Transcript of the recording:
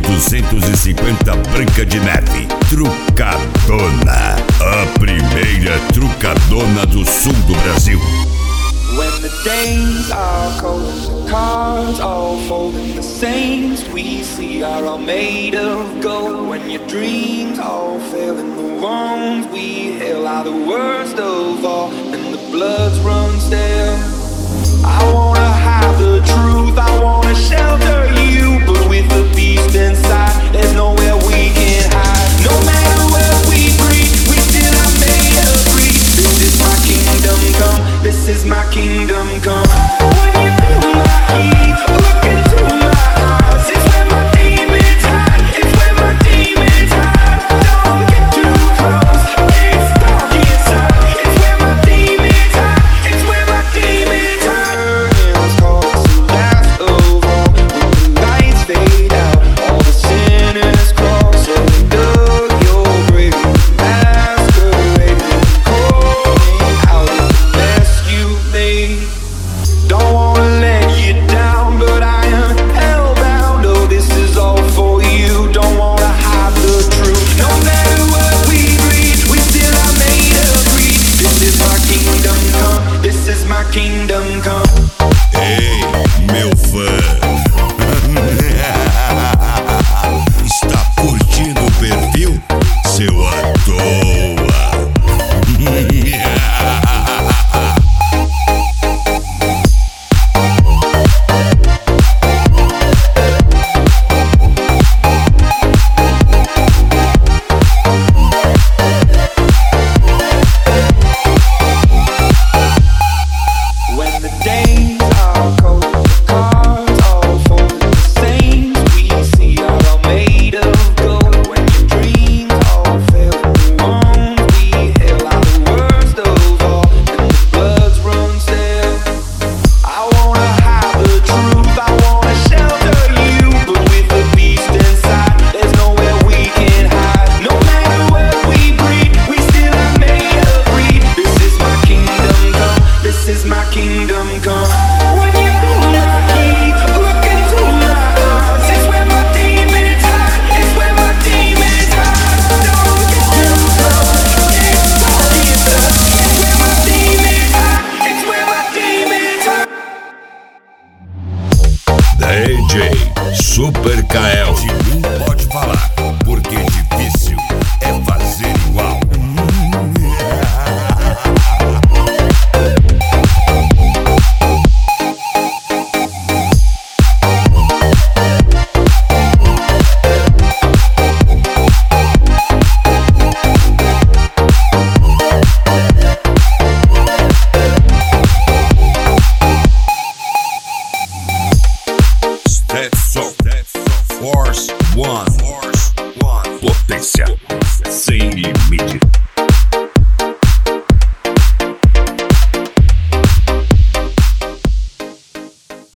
250 Branca de Neve. Trucadona, a primeira trucadona do sul do Brasil. When the days are cold and the cards all fold and the saints we see are all made of gold. When your dreams all fail and the wrongs we hail are the worst of all and the bloods run stale. I wanna hide the truth, I wanna shelter you, but with the beast inside, there's nowhere we can hide. No matter where we breathe, we still are made of greed. This is my kingdom come, this is my kingdom come. When you feel my heat, look into my eyes. It's where my demons hide, it's where my demons hide. Don't get too close, it's dark inside. It's where my demons hide, it's where my demons hide. It's called to last of all. When the lights fade out, all the sinners crawl. So they dug your grave, masquerading, calling out the mess you made. Don't wanna let you down, but I am hellbound. Oh, this is all for you. Don't wanna hide the truth. No matter what we breathe, we still are made of greed. This is my kingdom come, this is my kingdom come. Ei, meu fã. Está curtindo o perfil? Seu à toa. When the days are cold, the cards all fold, and the saints we see are all made of gold. When your dreams all fail and the wrongs we hail are the worst of all, and the bloods run stale. I wanna hide the truth, I wanna shelter you, but with the beast inside, there's nowhere we can hide. No matter where we breathe, we still are made of greed. This is my kingdom come, this is my kingdom come. When you feel my heat, look into my eyes. It's where my demons hide, it's where my demons hide. Don't get too close, it's dark inside. It's where my demons hide, it's where my demons hide. DJ Super Kael. De mim pode falar, porque difícil é fazer igual. Stetson Force One. Potência sem limite.